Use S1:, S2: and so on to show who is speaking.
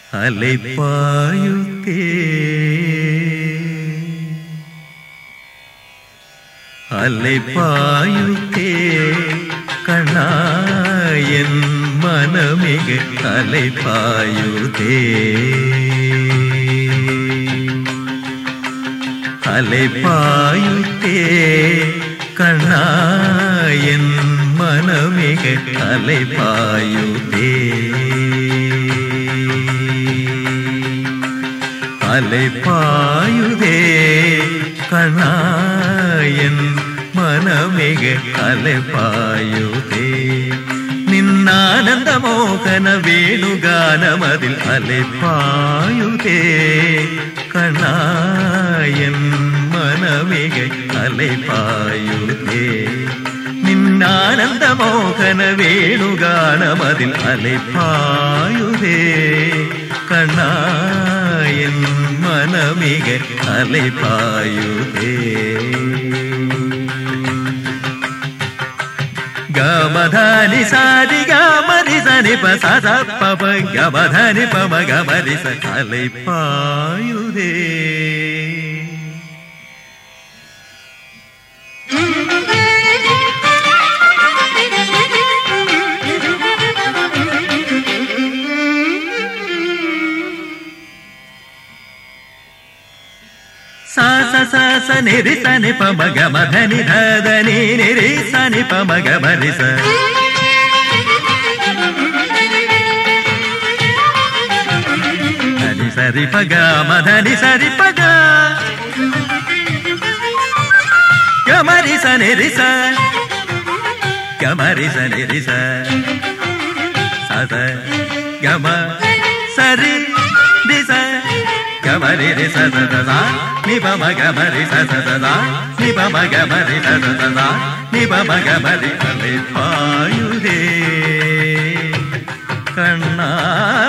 S1: അലൈപ്പായുതേ അലൈപ്പായുതേ കണ്ണായൻ മനമിക അലൈപ്പായുതേ അലൈപ്പായുതേ കണ്ണായൻ മനമിക അലൈപ്പായുതേ അലൈപ്പായുതേ കണ്ണായൻ മനമിക അലൈപ്പായുതേ നിന്നാനന്ദമോഹന വേണുഗാനമതിൽ അലൈപ്പായുതേ കണ്ണായൻ മനമിക അലൈപ്പായുതേ നിന്നാനന്ദമോഹന വേണുഗാനമതിൽ അലൈപ്പായുതേ കണ്ണായൻ മനമിക അലൈപ്പായുതേ ഗമധാനി സാരി ഗമരി സനി പ സ പ പ ഗമധാനി പ മ ഗമരി സ അലൈപ്പായുതേ sa sa sa sa ni ri sa ni pa ma ga ma dha ni dha da ni ni ri sa ni pa ma ga ma ri sa dha ni sa ri pa ga ma dha ni sa ri pa ga ga ma ri sa ni ri sa ga ma ri sa ni ri sa sa sa ga ma sa ri ri sa Gamari re sa sa sa sa, ni pa ma gamari sa sa sa sa, ni pa ma gamari sa sa sa sa, ni pa ma gamari alaypayude kanna